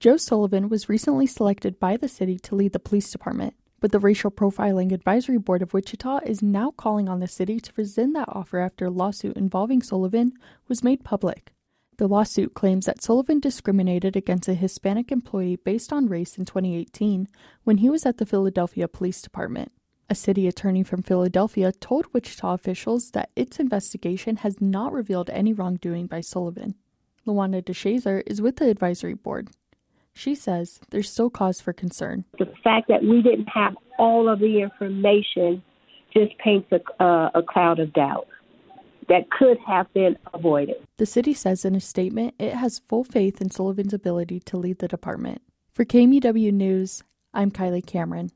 Joe Sullivan was recently selected by the city to lead the police department, but the Racial Profiling Advisory Board of Wichita is now calling on the city to rescind that offer after a lawsuit involving Sullivan was made public. The lawsuit claims that Sullivan discriminated against a Hispanic employee based on race in 2018 when he was at the Philadelphia Police Department. A city attorney from Philadelphia told Wichita officials that its investigation has not revealed any wrongdoing by Sullivan. Luana DeShazer is with the advisory board. She says there's still cause for concern. The fact that we didn't have all of the information just paints a cloud of doubt that could have been avoided. The city says in a statement it has full faith in Sullivan's ability to lead the department. For KMUW News, I'm Kylie Cameron.